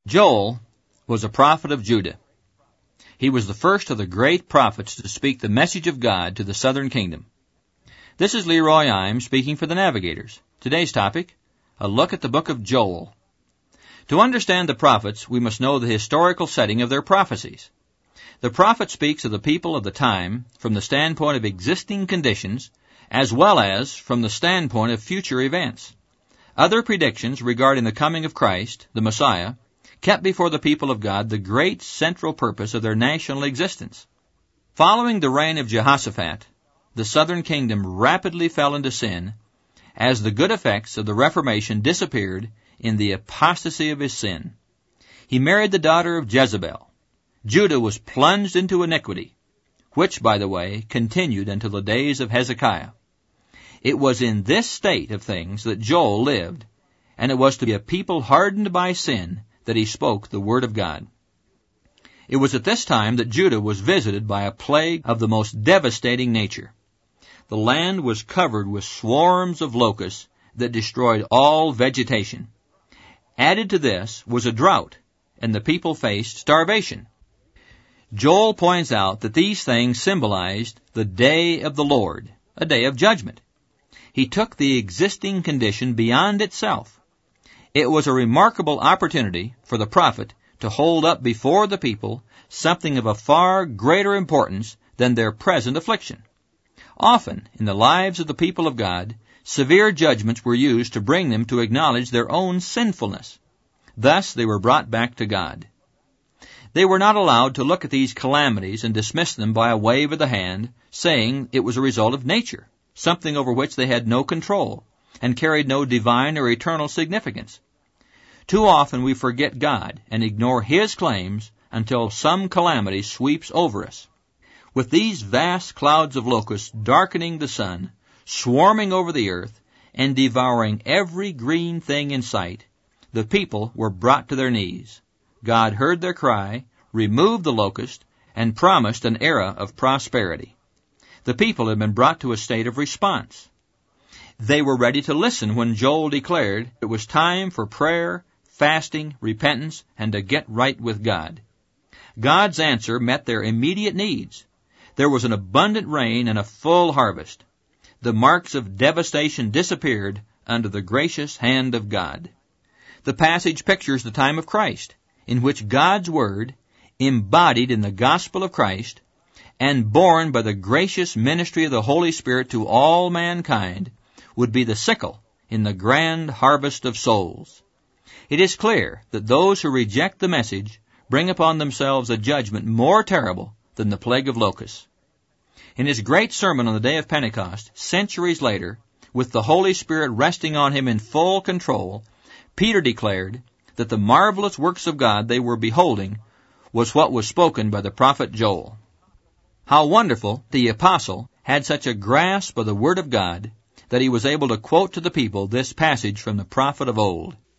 Joel was a prophet of Judah. He was the first of the great prophets to speak the message of God to the southern kingdom. This is Leroy Imes speaking for the Navigators. Today's topic, a look at the book of Joel. To understand the prophets, we must know the historical setting of their prophecies. The prophet speaks of the people of the time from the standpoint of existing conditions, as well as from the standpoint of future events. Other predictions regarding the coming of Christ, the Messiah, kept before the people of God the great central purpose of their national existence. Following the reign of Jehoshaphat, the southern kingdom rapidly fell into sin as the good effects of the Reformation disappeared in the apostasy of his sin. He married the daughter of Jezebel. Judah was plunged into iniquity, which, by the way, continued until the days of Hezekiah. It was in this state of things that Joel lived, and it was to be a people hardened by sin that he spoke the word of God. It was at this time that Judah was visited by a plague of the most devastating nature. The land was covered with swarms of locusts that destroyed all vegetation. Added to this was a drought, and the people faced starvation. Joel points out that these things symbolized the day of the Lord, a day of judgment. He took the existing condition beyond itself. It was a remarkable opportunity for the prophet to hold up before the people something of a far greater importance than their present affliction. Often, in the lives of the people of God, severe judgments were used to bring them to acknowledge their own sinfulness. Thus, they were brought back to God. They were not allowed to look at these calamities and dismiss them by a wave of the hand, saying it was a result of nature, something over which they had no control, and carried no divine or eternal significance. Too often we forget God and ignore His claims until some calamity sweeps over us. With these vast clouds of locusts darkening the sun, swarming over the earth, and devouring every green thing in sight, the people were brought to their knees. God heard their cry, removed the locust, and promised an era of prosperity. The people had been brought to a state of response. They were ready to listen when Joel declared it was time for prayer, fasting, repentance, and to get right with God. God's answer met their immediate needs. There was an abundant rain and a full harvest. The marks of devastation disappeared under the gracious hand of God. The passage pictures the time of Christ, in which God's Word, embodied in the gospel of Christ, and borne by the gracious ministry of the Holy Spirit to all mankind, would be the sickle in the grand harvest of souls. It is clear that those who reject the message bring upon themselves a judgment more terrible than the plague of locusts. In his great sermon on the day of Pentecost, centuries later, with the Holy Spirit resting on him in full control, Peter declared that the marvelous works of God they were beholding was what was spoken by the prophet Joel. How wonderful the apostle had such a grasp of the Word of God that he was able to quote to the people this passage from the prophet of old.